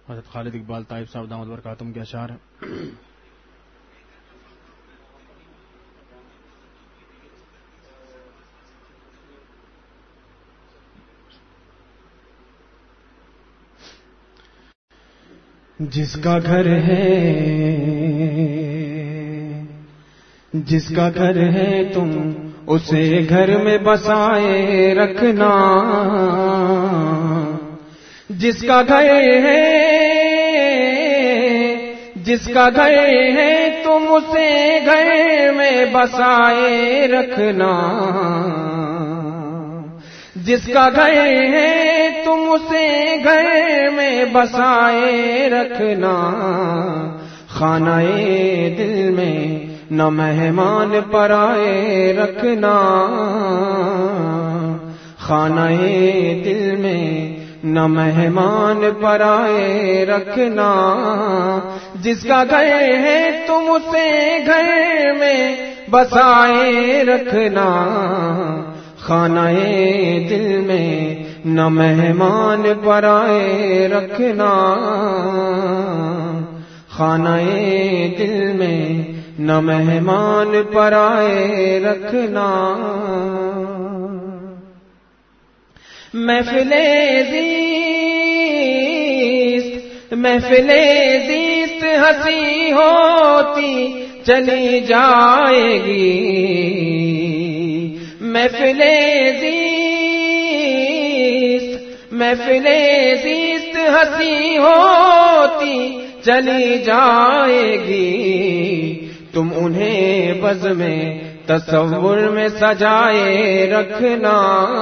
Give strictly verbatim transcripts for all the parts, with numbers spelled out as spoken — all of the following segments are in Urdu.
حضرت خالد اقبال طائف صاحب دامت برکاتہم کے اشعار ہیں. جس کا گھر ہے جس کا گھر ہے تم اسے گھر میں بسائے رکھنا. جس کا گھر ہے جس کا گھر ہے تم اسے گھر میں بسائے رکھنا. جس کا گھر ہے تم اسے گھر میں بسائے رکھنا. خانہ دل میں نہ مہمان پرائے رکھنا. خانہ دل میں نہ مہمان پرائے رکھنا. جس کا گھر ہے تم اسے گھر میں بسائے رکھنا. خانہ دل میں نہ مہمان پرائے رکھنا. خانہ دل میں نہ مہمان پرائے رکھنا. محفل زیست محفل زیست ہنسی ہوتی چلی جائے گی. محفل زیست محفل زیست ہنسی ہوتی چلی جائے گی. تم انہیں بز میں تصور میں سجائے رکھنا.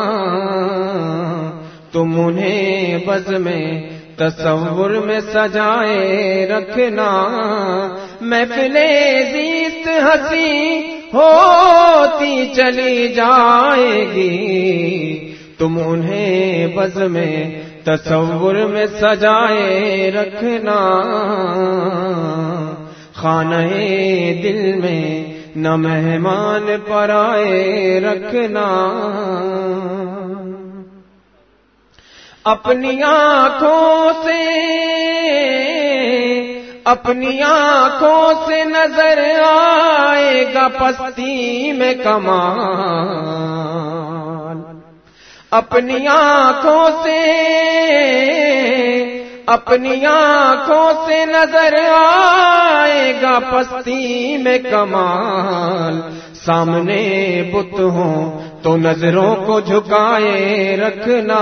تم انہیں بز میں تصور میں سجائے رکھنا. محفل زیست ہنسی ہوتی چلی جائے گی. تم انہیں بز میں تصور میں سجائے رکھنا. خانہ دل میں نہ مہمان پرائے رکھنا. اپنی آنکھوں سے اپنی آنکھوں سے نظر آئے گا پستی میں کمال. اپنی آنکھوں سے اپنی آنکھوں سے نظر آئے گا پستی میں کمال. سامنے بت ہوں تو نظروں کو جھکائے رکھنا.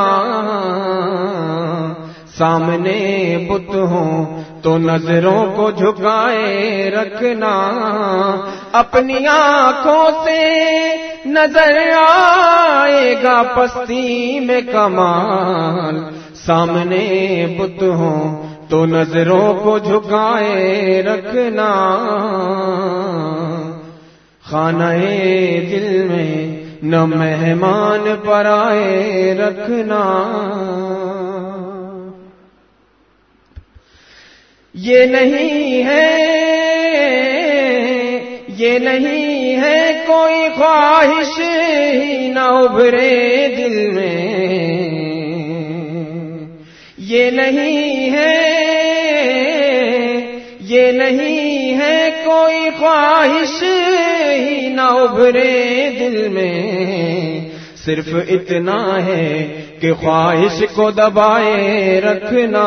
سامنے بت ہوں تو نظروں کو جھکائے رکھنا. اپنی آنکھوں سے نظر آئے گا پستی میں کمال. سامنے بت ہوں تو نظروں کو جھکائے رکھنا. خانہ دل میں نہ مہمان پرائے رکھنا. یہ نہیں ہے یہ نہیں ہے کوئی خواہش ہی نہ ابھرے دل میں. یہ نہیں ہے یہ نہیں ہے کوئی خواہش ہی نہ ابھرے دل میں. صرف اتنا ہے کہ خواہش کو دبائے رکھنا.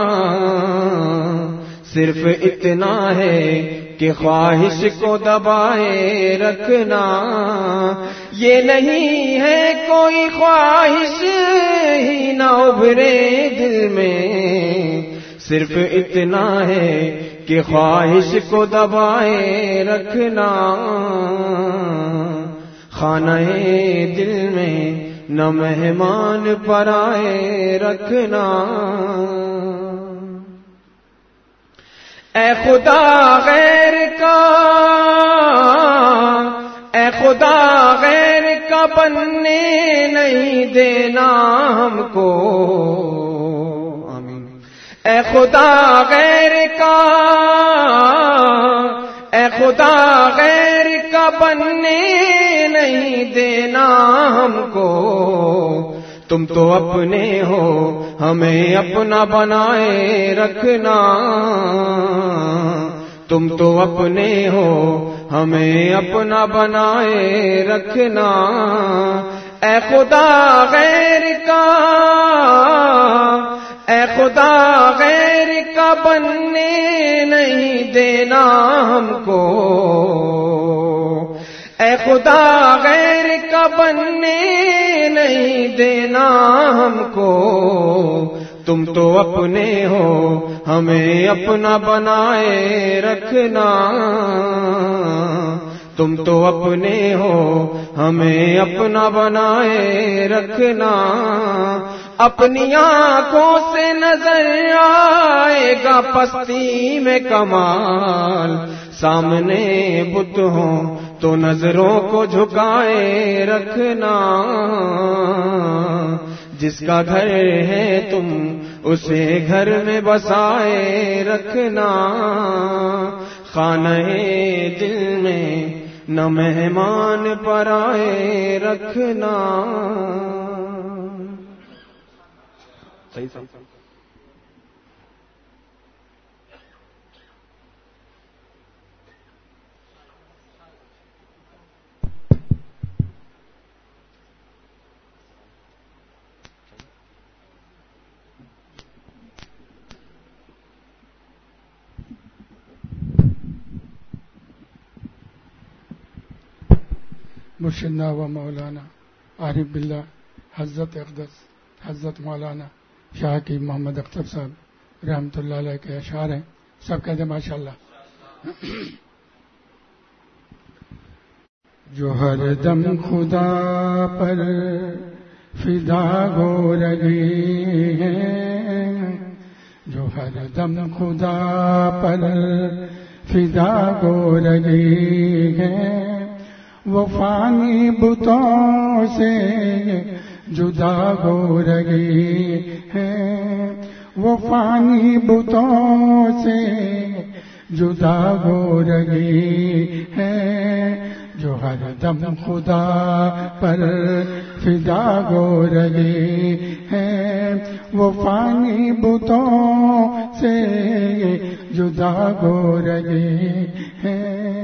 صرف اتنا ہے کہ خواہش کو دبائے رکھنا. یہ نہیں ہے کوئی خواہش ہی نہ ابھرے دل میں. صرف اتنا ہے کہ خواہش کو دبائے رکھنا. خانہ دل میں نہ مہمان پرائے رکھنا. اے خدا غیر کا اے خدا غیر کا بننے نہیں دینا ہم کو. آمین. اے خدا غیر کا اے خدا غیر کا بننے نہیں دینا ہم کو. تم تو اپنے ہو ہمیں اپنا بنائے رکھنا، تم تو اپنے ہو ہمیں اپنا بنائے رکھنا، اے خدا غیر کا اے خدا غیر کا بننے نہیں دینا ہم کو، اے خدا غیر کا بننے نہیں دینا ہم کو، تم تو اپنے ہو ہمیں اپنا بنائے رکھنا، تم تو اپنے ہو ہمیں اپنا بنائے رکھنا، اپنی آنکھوں سے نظر آئے گا پستی میں کمال، سامنے بت ہوں تو نظروں کو جھکائے رکھنا، جس کا گھر ہے تم اسے گھر میں بسائے رکھنا، خانہ دل میں نہ مہمان پرائے رکھنا۔ صحیح صحیح مرشدنا و مولانا عارف باللہ حضرت اقدس حضرت مولانا شاہ کی محمد اختر صاحب رحمۃ اللہ علیہ کے اشعار ہیں، سب کہتے ہیں ماشاء اللہ۔ جو ہر دم خدا پر فدا ہو رہی ہیں، جو ہر دم خدا پر فدا ہو رہی ہیں، وہ فانی بتوں سے جدا ہو رہی ہے، وہ فانی بتوں سے جدا ہو رہی ہے، جو ہر دم خدا پر فدا ہو رہی ہے، وہ فانی بتوں سے جدا ہو رہی ہے۔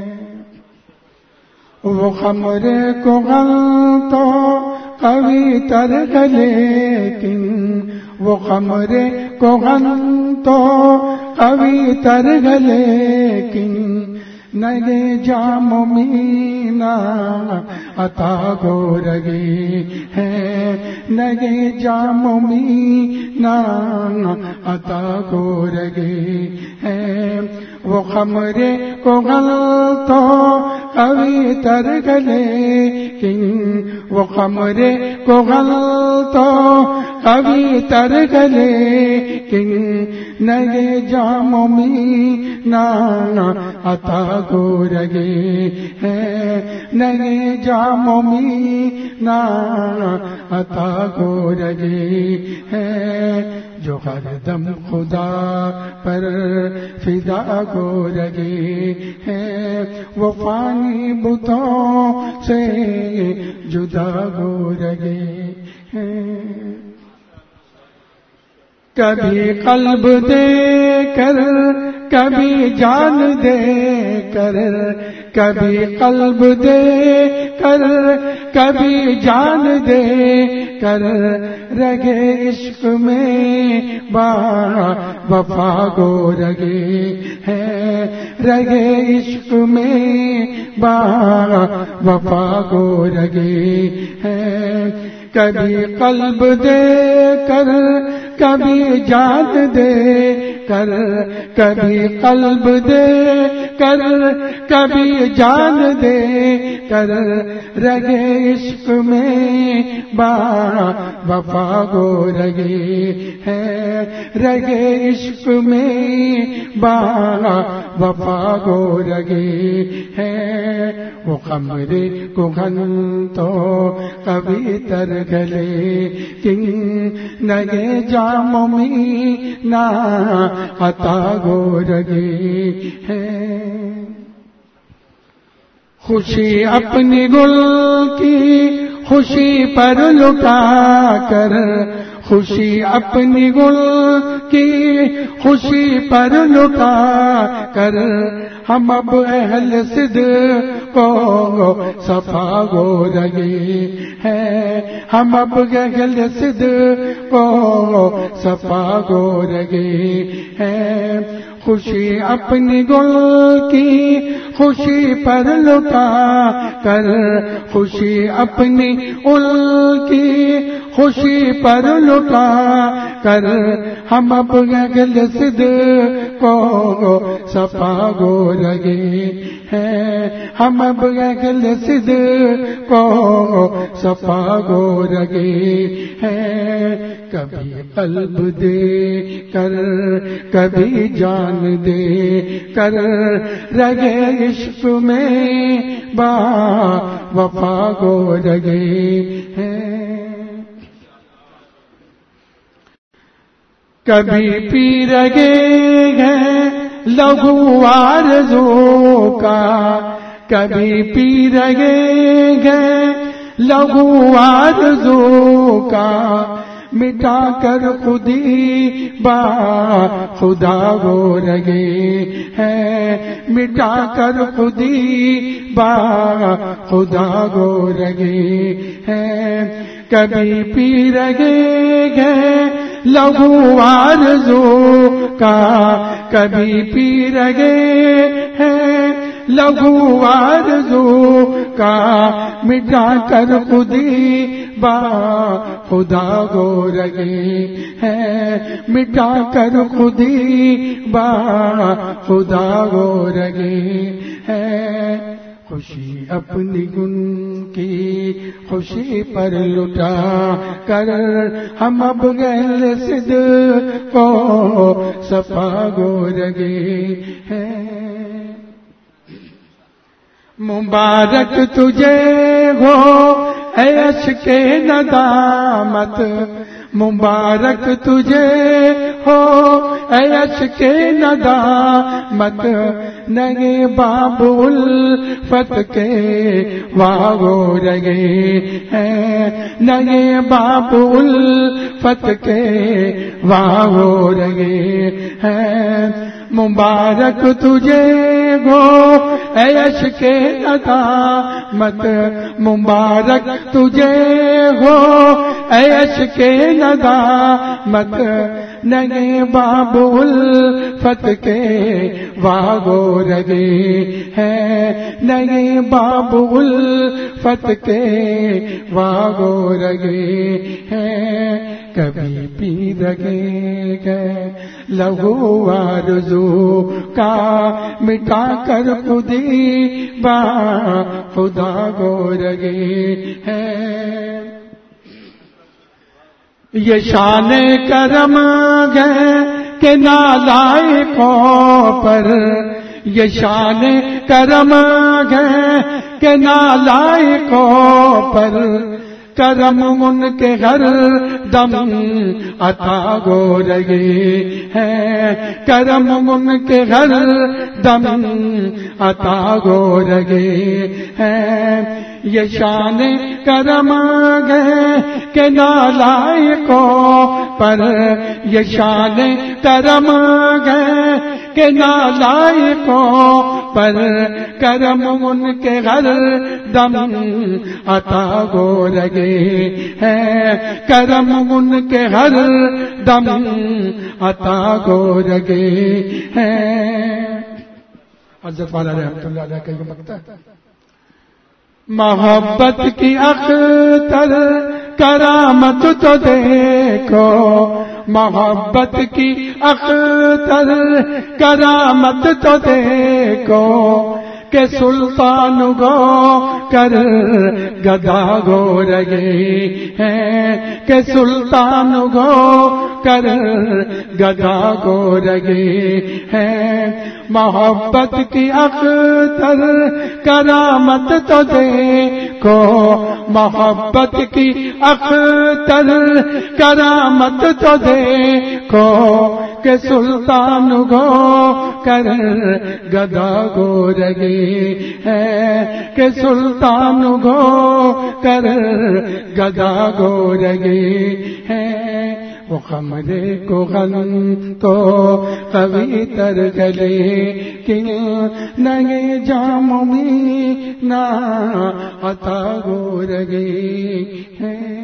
وہ خمرے کو غم تو قوی تر ہے لیکن، وہ خمرے کو غم تو قوی تر ہے لیکن، نگے جام مینا عطا ہو رہی ہے، نگے جام مینا عطا ہو رہی ہے، وہ خمرے کو غل تو قوی تر ہے لیکن، وہ خمرے کو غل تو قوی تر ہے لیکن، نگے جام مینا عطا ہو رہی ہے، نگے جام مینا عطا ہو رہی ہے، جو ہر دم خدا پر فدا ہو رہی ہے، وہ فانی بتوں سے جدا ہو رہی ہے۔ کبھی قلب دے کر کبھی جان دے کر، کبھی قلب دے کر کبھی جان دے کر، رگے عشق میں با وفا ہو رہی ہے، رگے عشق میں با وفا ہو رہی ہے، کبھی قلب دے کر کبھی جان دے کر، کبھی قلب دے کر کبھی جان دے کر، رگے عشق میں با وفا ہو رہی ہے، رگے عشق میں با وفا ہو رہی ہے، وہ خمرے کو گھن تو کبھی تر گلے کن، نگے جام مینا عطا ہو رہی ہے۔ خوشی اپنی گل کی خوشی پر لٹا کر خوشی اپنی گل کی خوشی پر لٹا کر ہم اب اہل صدق کو صفا گو رہے ہیں، ہم اب اہل صدق کو صفا گو رہے ہیں، خوشی اپنی گل کی خوشی پر لٹا کر خوشی اپنی ال کی خوشی پر لٹا کر ہم اب اہل صدق کو صفا گو رہے ہیں، ہم اب اہل صدق کو صفا گو رہے ہیں، کبھی قلب دے کر کبھی جان دے کر رہے عشق میں با وفا گو رہے ہیں، کبھی پی رہے ہیں لہو آرزو کا، کبھی پی رہے ہیں لہو آرزو کا، مٹا کر خودی با خدا گو رہے ہیں، مٹا کر خودی با خدا گو رہے ہیں، کبھی پی رہے ہیں لہو آرزو کا، کبھی پی رہے ہیں لہو آرزو کا، مٹا کر خودی با خدا گو رہے ہیں، مٹا کر خودی با خدا گو رہے ہیں، خوشی اپنی گن کی خوشی پر لٹا کر ہم اب اہل صدق کو صفا گو رہے ہیں، مبارک تجھے ہو اے عشق ندامت، مبارک تجھے ہو اے عشق ندامت، نئے باب الفت کے واگو رہے ہیں، نئے باب الفت کے واگو رہے ہیں، مبارک تجھے ہو اے عشق ندامت، مبارک تجھے ہو اے عشق ندامت، نئے باب الفت کے واگو رہے ہیں، نئے باب الفت کے واگو رہے ہیں، کبھی پی رہے گئے لہو آرزو کا، مٹا کر خودی با خدا گو رہے ہیں، یہ شان کرم ہے کہ نالائقوں پر، یہ شان کرم ہے کہ نالائقوں پر، کرم ان کے ہر دم عطا گو رہے ہیں، کرم ان کے ہر دم عطا گو رہے ہیں، یہ شان کرم ہے کہ نالائقوں پر، یہ شان کرم ہے کہ نالائقوں پر، کرم ان کے ہر دم عطا گو رہے ہیں، کرم ان کے ہر دم عطا گو رہے ہیں، حضرت والا رحمۃ اللہ علیہ کا یہ مقطع ہے، محبت کی اختر کرامت تو دیکھو، محبت کی اختر کرامت تو دیکھو، کہ سلطان گو کر گدا گو رہے ہیں، کہ سلطان گو کر گدا گو رہے ہیں، محبت کی اختر کرامت تو دیکھو، محبت کی اختر کرامت تو دیکھو، کہ سلطان گو کر گدا گو رگے ہے کہ سلطان گو کر گدا گو رگے ہے وہ خمرے کو غم تو قوی تر گلے کن نئے جام میں نہ عطا گو رگے ہیں.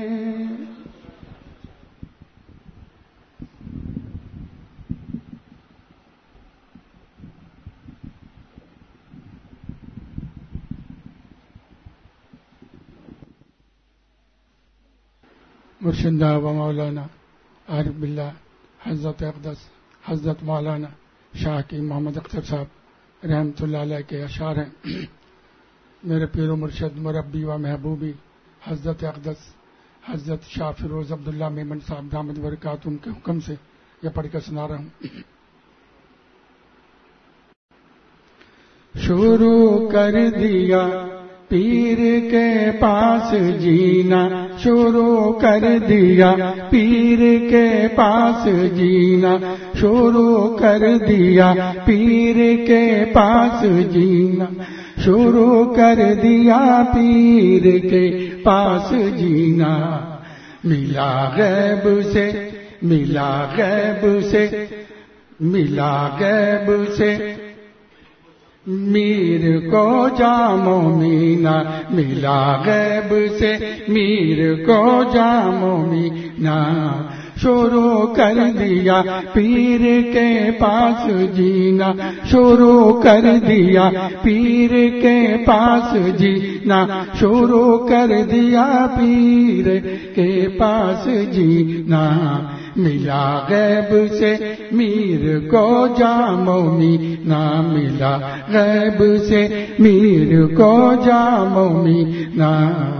مرشدہ و مولانا عارف باللہ حضرت اقدس حضرت مولانا شاہ کی محمد اختر صاحب رحمۃ اللہ علیہ کے اشعار ہیں. میرے پیر و مرشد مربی و محبوبی حضرت اقدس حضرت شاہ فیروز عبداللہ میمن صاحب دامت برکاتہم کے حکم سے یہ پڑھ کر سنا رہا ہوں. شروع کر دیا پیر کے پاس جینا شروع کر دیا پیر کے پاس جینا شروع کر دیا پیر کے پاس جینا شروع کر دیا پیر کے پاس جینا. ملا غیب سے ملا غیب سے ملا غیب سے میر کو جام و مینا ملا غیب سے میر کو جام و مینا شروع کر دیا پیر کے پاس جینا شروع کر دیا پیر کے پاس جینا شروع کر دیا پیر کے پاس جینا. ملا غیب سے میر کو جام و مینا ملا غیب سے میر کو جام و مینا.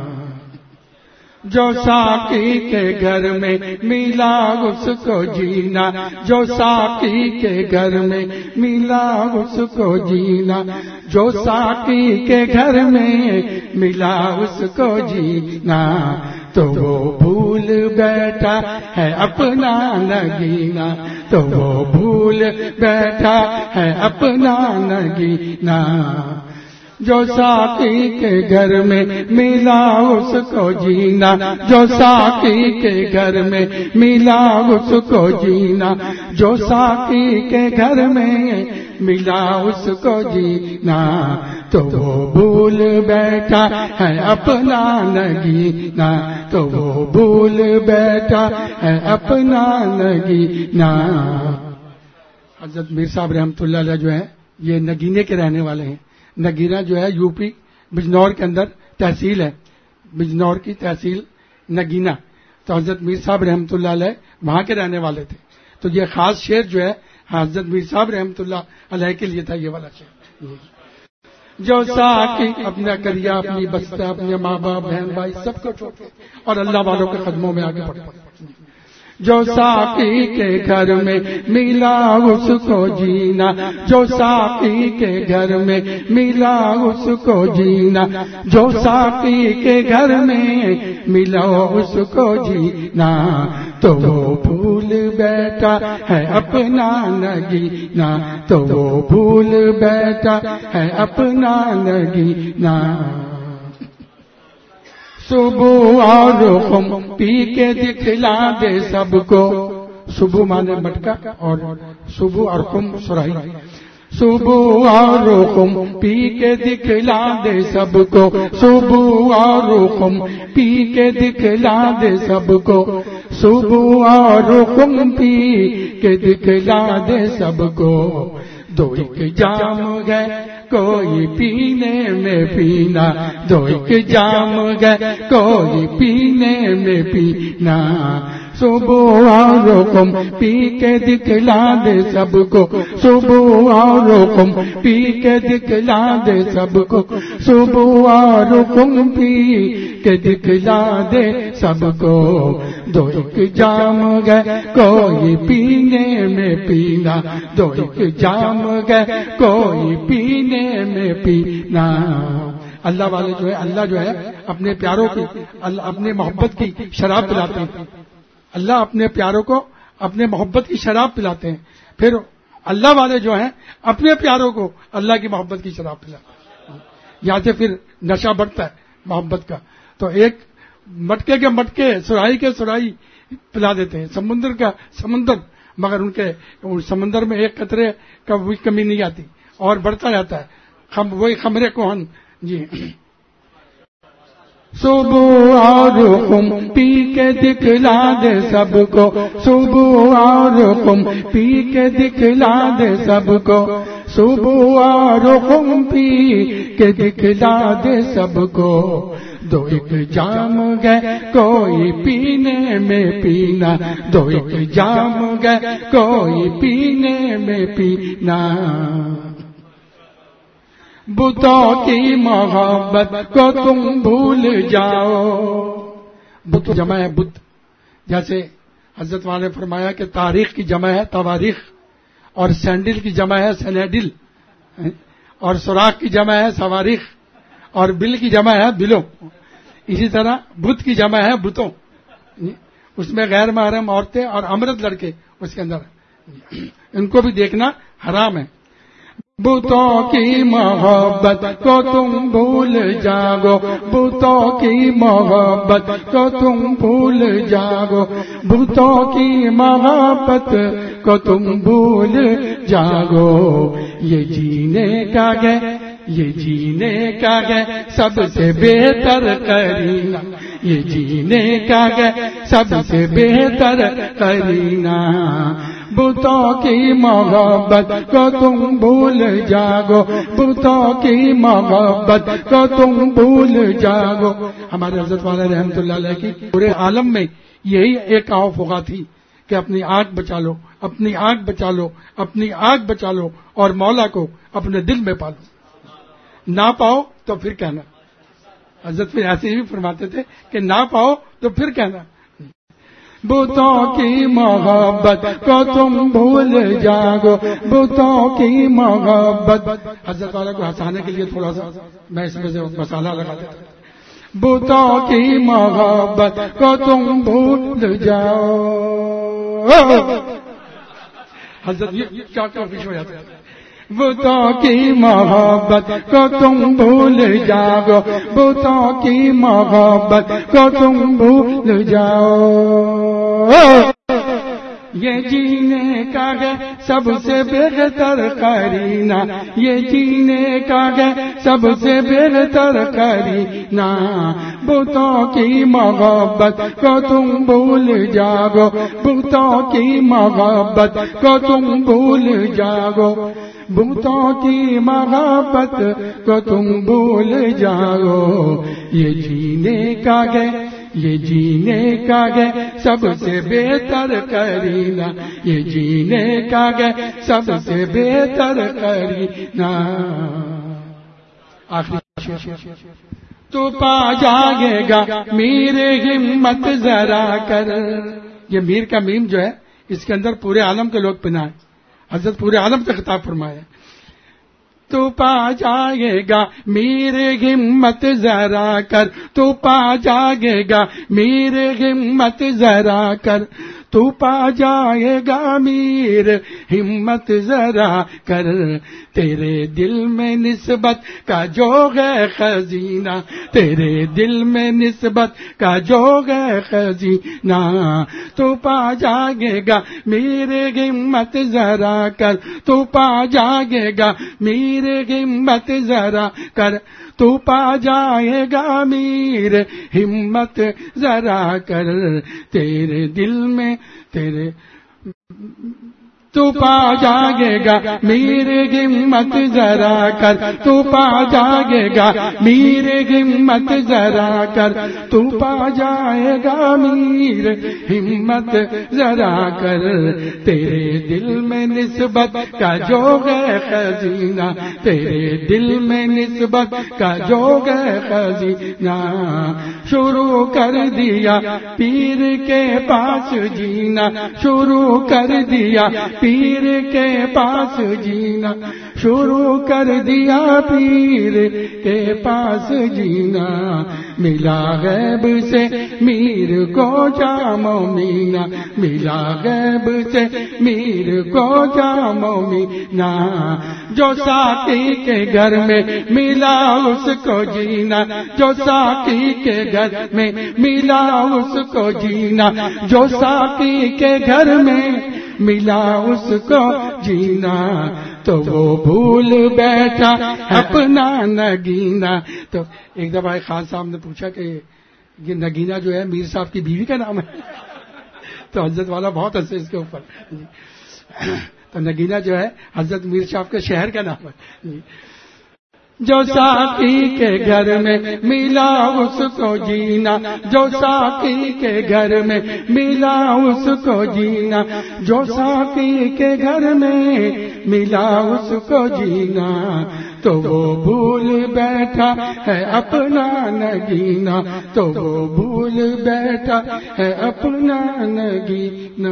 جو ساقی کے گھر میں ملا اس کو جینا جو ساقی کے گھر میں ملا اس کو جینا جو ساقی کے گھر میں ملا اس کو جینا تو وہ بھول بیٹھا ہے اپنا نگینا تو وہ بھول بیٹھا ہے اپنا نگینا. جو ساقی کے گھر میں ملا اس کو جینا جو ساقی کے گھر میں ملا اس کو جینا جو ساقی کے گھر میں ملا اس کو جینا تو وہ بھول بیٹھا ہے اپنا نگینا تو وہ بھول بیٹھا ہے اپنا نگینا. حضرت میر صاحب رحمۃ اللہ علیہ جو ہے یہ نگینے کے رہنے والے ہیں. نگینا جو ہے یو پی بجنور کے اندر تحصیل ہے بجنور کی تحصیل نگینا. تو حضرت میر صاحب رحمۃ اللہ علیہ وہاں کے رہنے والے تھے. تو یہ خاص شعر جو ہے حضرت میر صاحب رحمۃ اللہ علیہ کے لیے تھا یہ والا شعر. جو ساقی اپنا کریا اپنی بستہ اپنے ماں باپ بہن بھائی سب کو چھوڑ اور اللہ والوں کے قدموں میں آگے بڑھتے. جو ساقی کے گھر میں ملا اس کو جینا جو ساقی کے گھر میں ملا اس کو جینا جو ساقی کے گھر میں ملا اس کو جینا تو وہ بھول بیٹھا ہے اپنا نگینا تو وہ بھول بیٹھا ہے اپنا نگینا. صبح اور خم پی کے دکھلا دے سب کو صبح مانے مٹکا اور صبح اور خم سراہی. صبح اور خم پی کے دکھلا دے سب کو صبح اور خم پی کے دکھلا دے سب کو صبح اور خم پی کے دکھلا دے سب کو. دو ایک جام گئے کوئی پینے میں پینا دو ایک جام گئے کوئی پینے میں پینا. صبح اور حکم پی کے دکھلا دے سب کو صبح اور حکم پی کے دکھلا دے سب کو صبح اور حکم پی کے دکھلا دے سب کو. دو ایک جام گئے کوئی پینے میں پینا دو ایک جام گئے کوئی پینے میں پینا. اللہ والے جو ہے اللہ جو ہے اپنے پیاروں کی اپنے محبت کی شراب پلاتے ہیں. اللہ اپنے پیاروں کو اپنے محبت کی شراب پلاتے ہیں، پھر اللہ والے جو ہیں اپنے پیاروں کو اللہ کی محبت کی شراب پلاتے ہیں، یہاں سے پھر نشہ بڑھتا ہے محبت کا. تو ایک مٹکے کے مٹکے، سرائی کے سرائی پلا دیتے ہیں، سمندر کا سمندر، مگر ان کے سمندر میں ایک قطرے کا بھی کمی نہیں آتی اور بڑھتا رہتا ہے. خم وہی خمرے کوہن. جی صبح اور خم پی کے دکھلا دے سب کو، صبح اور خم پی کے دکھلا دے سب کو، صبح اور خم پی کے دکھلا دے سب کو. دو ایک جام گئے کوئی پینے میں پینا، دو ایک جام گئے کوئی پینے میں پینا. بتوں کی محبت کو تم بھول جاؤ. بت جمع ہے بت، جیسے حضرت والے نے فرمایا کہ تاریخ کی جمع ہے تواریخ، اور سینڈل کی جمع ہے سینیڈل، اور سوراخ کی جمع ہے سواریخ، اور بل کی جمع ہے بلوں. اسی طرح بت کی جمع ہے بتوں، اس میں غیر محرم عورتیں اور امرد لڑکے اس کے اندر، ان کو بھی دیکھنا حرام ہے. بتوں کی محبت کو تم بھول جاگو، بتوں کی محبت کو تم بھول جاگو، بتوں کی محبت کو تم بھول جاگو. یہ جینے کا گئے، یہ جینے کا گئے سب سے بہتر کرینہ، یہ جینے کا گئے سب سے بہتر کرینہ. بتوں کی محبت کو تم بھول جاگو، بتوں کی محبت کو تم بھول جاگو. ہمارے حضرت والا رحمۃ اللہ علیہ کی پورے عالم میں یہی ایک آؤ فغا تھی کہ اپنی آنکھ بچا لو، اپنی آنکھ بچا لو، اپنی آنکھ بچا لو، اور مولا کو اپنے دل میں پالو. نہ پاؤ تو پھر کہنا. حضرت پھر ایسے ہی فرماتے تھے کہ نہ پاؤ تو پھر کہنا. بتوں کی محبت کو تم بھول جاگو، بتوں کی محبت. حضرت والا کو ہنسانے کے لیے تھوڑا سا میں اس میں سے مسالہ لگا دیتا ہوں. بتوں کی محبت کو تم بھول جاؤ. حضرت یہ کیا کیا پیش ہو جاتا ہے. بتوں کی محبت کو تم بھول جاگو، بتوں کی محبت کو تم بھول جاؤ. یہ جینے کا ہے سب سے بہتر کرینہ، یہ جینے کا ہے سب سے بہتر کرینہ. بتوں کی محبت کو تم بھول جاگو، بتوں کی محبت کو تم بھول جاگو، بتوں کی محبت کو تم بھول جاؤ. یہ جینے کا گئے، یہ جینے کا گئے سب سے بہتر کرینہ، یہ جینے کا گئے سب سے بہتر کرینہ. آخری تو پا جاگے گا میرے ہمت ذرا کر. یہ میر کا میم جو ہے اس کے اندر پورے عالم کے لوگ پناہ ہے. حضرت پورے عالم سے خطاب فرمایا. تو پا جائے گا میرے ہمت ذرا کر، تو پا جائے گا میرے ہمت ذرا کر، تو پا جائے گا میر ہمت ذرا کر. تیرے دل میں نسبت کا جو ہے خزینہ، تیرے دل میں نسبت کا جو ہے خزینہ. تو پا جائے گا میرے ہمت ذرا کر، تو پا جائے گا میرے ہمت ذرا کر، تو پا جائے گا میر ہمت ذرا کر. تیرے دل میں تیرے تو پا جاگے گا میرے ہمت ذرا کر، تو پا جاگے گا میرے ہمت ذرا کر، تو پا جائے گا میر ہمت ذرا کر. تیرے دل میں نسبت کا جو ہے خزینہ، تیرے دل میں نسبت کا جو ہے خزینہ. شروع کر دیا پیر کے پاس جینا، شروع کر دیا پیر کے پاس جینا شروع کر دیا، پیر کے پاس جینا، ملا غیب سے میر کو جام و مینا، ملا غیب سے میر کو جام و مینا، جو ساقی کے گھر میں ملا اس کو جینا، جو ساقی کے گھر میں ملا اس کو جینا، جو ساقی کے گھر میں ملا اس کو جینا، تو وہ بھول بیٹھا اپنا نگینا۔ تو ایک دفعہ ایک خان صاحب نے پوچھا کہ یہ نگینا جو ہے میر صاحب کی بیوی کا نام ہے؟ تو حضرت والا بہت ہنسے اس کے اوپر۔ تو نگینا جو ہے حضرت میر صاحب کے شہر کا نام ہے۔ جو ساقی کے گھر میں ملا اس کو جینا، جو ساقی کے گھر میں ملا اس کو جینا، جو ساقی کے گھر میں ملا اس کو جینا، تو وہ بھول بیٹھا ہے اپنا نگینا، تو وہ بھول بیٹھا ہے اپنا نگینا۔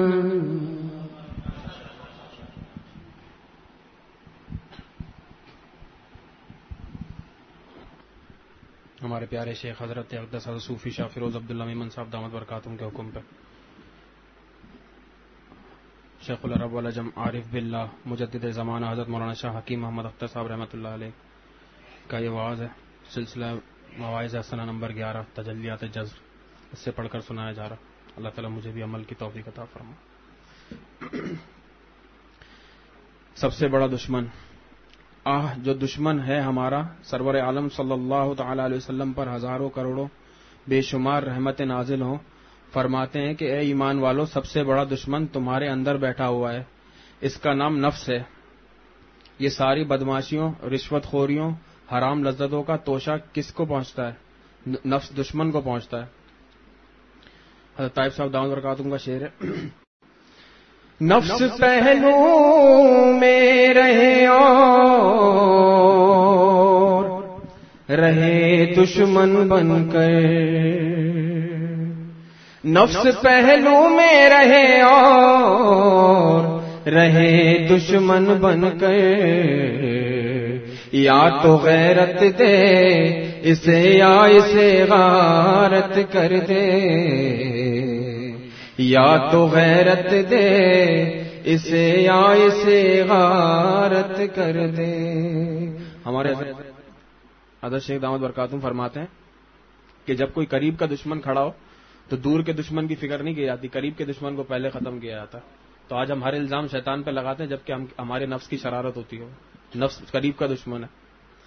ہمارے پیارے شیخ حضرت اقدس حضرت صوفی شاہ فیروز عبداللہ میمن صاحب دامت برکاتہم کے حکم پہ شیخ العرب والعجم عارف باللہ مجدد زمانہ حضرت مولانا شاہ حکیم محمد اختر صاحب رحمۃ اللہ علیہ کا یہ واعظ ہے، سلسلہ مواعظ حسنہ نمبر گیارہ تجلیات جذب، اس سے پڑھ کر سنایا جا رہا۔ اللہ تعالیٰ مجھے بھی عمل کی توفیق عطا فرما۔ سب سے بڑا دشمن، آہ جو دشمن ہے ہمارا، سرور عالم صلی اللہ تعالی علیہ وسلم پر ہزاروں کروڑوں بے شمار رحمت نازل ہوں، فرماتے ہیں کہ اے ایمان والو، سب سے بڑا دشمن تمہارے اندر بیٹھا ہوا ہے، اس کا نام نفس ہے۔ یہ ساری بدماشیوں، رشوت خوریوں، حرام لذتوں کا توشہ کس کو پہنچتا ہے؟ نفس دشمن کو پہنچتا ہے۔ حضرت طائف صاحب دامت برکاتہم کا شعر ہے، نفس پہلو میں رہے اور رہے دشمن بن کر، نفس پہلو میں رہے اور رہے دشمن بن کر، یا تو غیرت دے اسے یا اسے غارت کر دے، یا تو غیرت دے اسے یا اسے غارت کر دے۔ ہمارے حضرت شیخ دامت برکاتہم فرماتے ہیں کہ جب کوئی قریب کا دشمن کھڑا ہو تو دور کے دشمن کی فکر نہیں کی جاتی، قریب کے دشمن کو پہلے ختم کیا جاتا۔ تو آج ہم ہر الزام شیطان پہ لگاتے ہیں جبکہ ہم ہمارے نفس کی شرارت ہوتی ہے، نفس قریب کا دشمن ہے۔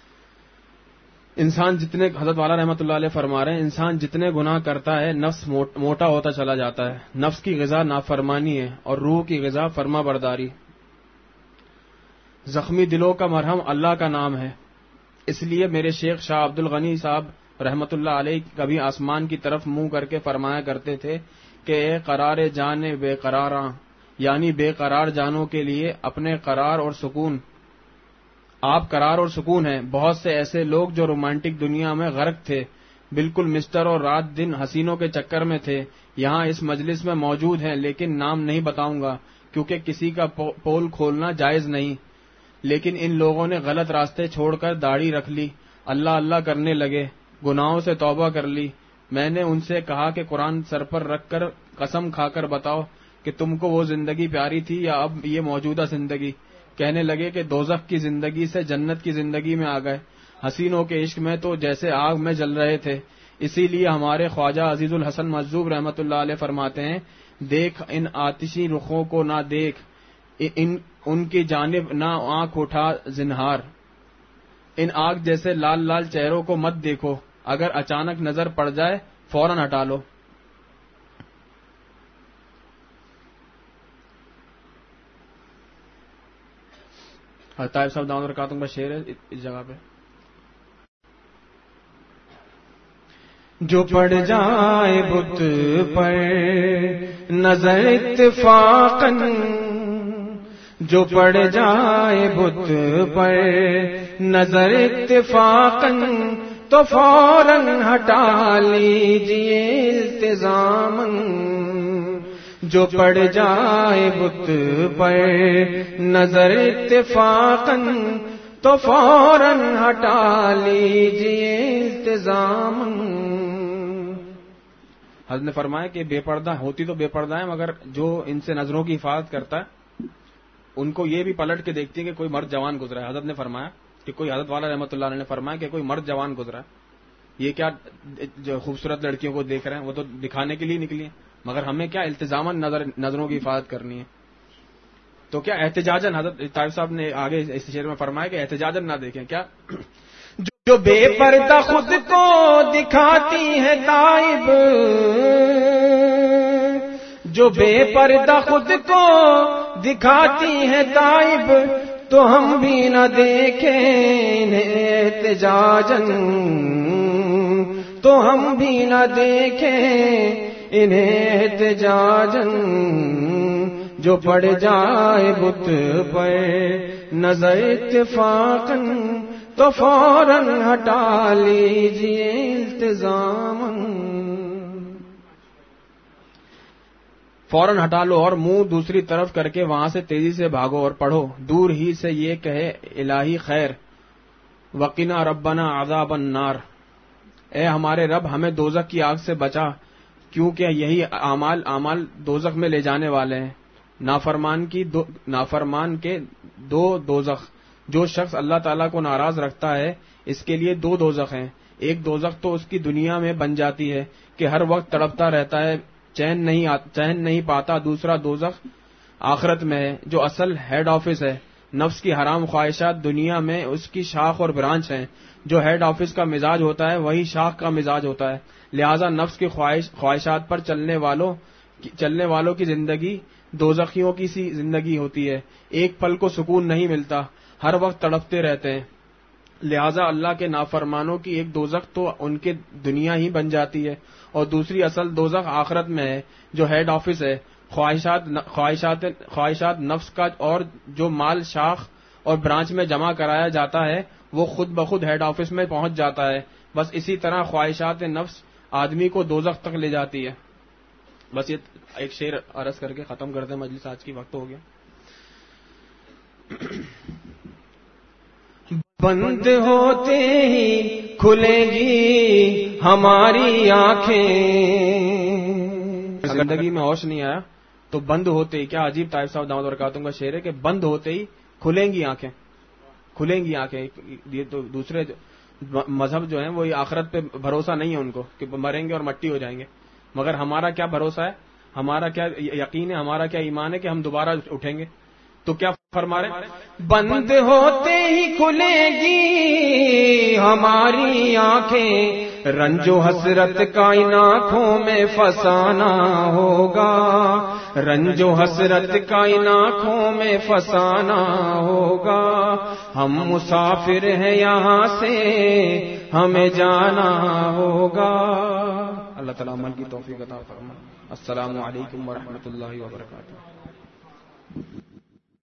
انسان جتنے، حضرت والا رحمۃ اللہ علیہ فرما رہے ہیں، انسان جتنے گناہ کرتا ہے نفس موٹا ہوتا چلا جاتا ہے۔ نفس کی غذا نافرمانی ہے اور روح کی غذا فرما برداری۔ زخمی دلوں کا مرہم اللہ کا نام ہے، اس لیے میرے شیخ شاہ عبد الغنی صاحب رحمۃ اللہ علیہ کبھی آسمان کی طرف منہ کر کے فرمایا کرتے تھے کہ اے قرار جان بے قراراں، یعنی بے قرار جانوں کے لیے اپنے قرار اور سکون، آپ قرار اور سکون ہیں۔ بہت سے ایسے لوگ جو رومانٹک دنیا میں غرق تھے، بالکل مسٹر اور رات دن حسینوں کے چکر میں تھے، یہاں اس مجلس میں موجود ہیں، لیکن نام نہیں بتاؤں گا کیونکہ کسی کا پول کھولنا جائز نہیں۔ لیکن ان لوگوں نے غلط راستے چھوڑ کر داڑھی رکھ لی، اللہ اللہ کرنے لگے، گناہوں سے توبہ کر لی۔ میں نے ان سے کہا کہ قرآن سر پر رکھ کر قسم کھا کر بتاؤ کہ تم کو وہ زندگی پیاری تھی یا اب یہ موجودہ زندگی؟ کہنے لگے کہ دوزخ کی زندگی سے جنت کی زندگی میں آ گئے، حسینوں کے عشق میں تو جیسے آگ میں جل رہے تھے۔ اسی لیے ہمارے خواجہ عزیز الحسن مجذوب رحمۃ اللہ علیہ فرماتے ہیں، دیکھ ان آتشی رخوں کو نہ دیکھ، ان ان کی جانب نہ آنکھ اٹھا زنہار، ان آگ جیسے لال لال چہروں کو مت دیکھو، اگر اچانک نظر پڑ جائے فوراً ہٹا لو۔ طائف صاحب دامت برکاتہم کا شعر ہے اس جگہ پہ، جو پڑ جائے بت پر نظر اتفاقاً، جو پڑ جائے بت پر نظر اتفاقاً، تو فوراً ہٹا لیجیے التزاماً۔ جو پڑ جائے بت پر نظر اتفاقاً تو فوراً ہٹا لیجیے التزاماً. حضرت نے فرمایا کہ بے پردہ ہوتی تو بے پردہ ہے، مگر جو ان سے نظروں کی حفاظت کرتا ہے ان کو یہ بھی پلٹ کے دیکھتی ہے کہ کوئی مرد جوان گزرا ہے. حضرت نے فرمایا کہ کوئی حضرت والا رحمۃ اللہ علیہ نے فرمایا کہ کوئی مرد جوان گزرا ہے، یہ کیا جو خوبصورت لڑکیوں کو دیکھ رہے ہیں وہ تو دکھانے کے لیے نکلی ہیں، مگر ہمیں کیا التزاماً نظر نظروں کی حفاظت کرنی ہے. تو کیا احتجاجاً، حضرت طائف صاحب نے آگے اس شعر میں فرمایا کہ احتجاجاً نہ دیکھیں. کیا جو بے پردہ خود کو دکھاتی ہے تائب، جو بے پردہ خود کو دکھاتی ہے تائب، تو ہم بھی نہ دیکھیں انہیں احتجاجاً، تو ہم بھی نہ دیکھیں انہیں احتجاجاً. جو پڑ جائے بت پر نظر اتفاقاً تو فوراً ہٹا لیجیے التزاماً. فوراً ہٹا لو اور منہ دوسری طرف کر کے وہاں سے تیزی سے بھاگو اور پڑھو دور ہی سے یہ کہے الہی خیر وقنا ربنا عذاب النار. اے ہمارے رب ہمیں دوزخ کی آگ سے بچا، کیونکہ یہی اعمال اعمال دوزخ میں لے جانے والے ہیں. نافرمان کی دو نافرمان کے دو دوزخ. جو شخص اللہ تعالیٰ کو ناراض رکھتا ہے اس کے لیے دو دوزخ ہیں. ایک دوزخ تو اس کی دنیا میں بن جاتی ہے کہ ہر وقت تڑپتا رہتا ہے، چین نہیں چین نہیں پاتا. دوسرا دوزخ آخرت میں ہے جو اصل ہیڈ آفس ہے. نفس کی حرام خواہشات دنیا میں اس کی شاخ اور برانچ ہیں. جو ہیڈ آفس کا مزاج ہوتا ہے وہی شاخ کا مزاج ہوتا ہے. لہذا نفس کی خواہش خواہشات پر چلنے والوں چلنے والوں کی زندگی دوزخیوں کی سی زندگی ہوتی ہے. ایک پل کو سکون نہیں ملتا، ہر وقت تڑپتے رہتے ہیں. لہذا اللہ کے نافرمانوں کی ایک دوزخ تو ان کے دنیا ہی بن جاتی ہے، اور دوسری اصل دوزخ آخرت میں ہے جو ہیڈ آفس ہے. خواہشات خواہشات خواہشات نفس کا اور جو مال شاخ اور برانچ میں جمع کرایا جاتا ہے وہ خود بخود ہیڈ آفس میں پہنچ جاتا ہے. بس اسی طرح خواہشات نفس آدمی کو دوزخ تک لے جاتی ہے. بس یہ ایک شعر عرض کر کے ختم کرتے ہیں مجلس، آج کی وقت ہو گیا. بند ہوتے ہی کھلے گی ہماری آنکھیں. زندگی میں ہوش نہیں آیا تو بند ہوتے ہی، کیا عجیب طائف صاحب دامت برکاتہم کا شعر ہے کہ بند ہوتے ہی کھلیں گی آنکھیں. کھلیں گی آنکھیں. یہ تو دوسرے مذہب جو ہیں وہ آخرت پہ بھروسہ نہیں ہے ان کو کہ مریں گے اور مٹی ہو جائیں گے، مگر ہمارا کیا بھروسہ ہے، ہمارا کیا یقین ہے، ہمارا کیا ایمان ہے کہ ہم دوبارہ اٹھیں گے. تو کیا فرما رہے ہیں؟ بند ہوتے ہی کھلے گی ہماری آنکھیں، رنج و حسرت کا ان آنکھوں میں فسانہ ہوگا، رنج و حسرت کا ان آنکھوں میں فسانہ ہوگا. ہم مسافر ہیں یہاں سے ہمیں جانا ہوگا. اللہ تعالیٰ عمل کی توفیق عطا فرمائے. السلام علیکم ورحمۃ اللہ وبرکاتہ.